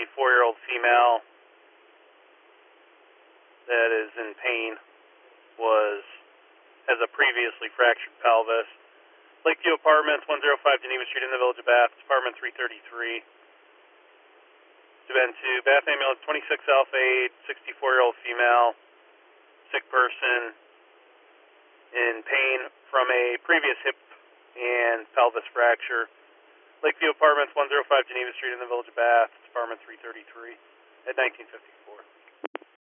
64-year-old female that is in pain has a previously fractured pelvis. Lakeview Apartments, 105 Geneva Street in the Village of Bath, Apartment 333. To been to Bath ambulance 26 Alpha 8, 64-year-old female, sick person in pain from a previous hip and pelvis fracture. Lakeview Apartments, 105 Geneva Street in the Village of Bath, Apartment 333 at 1950.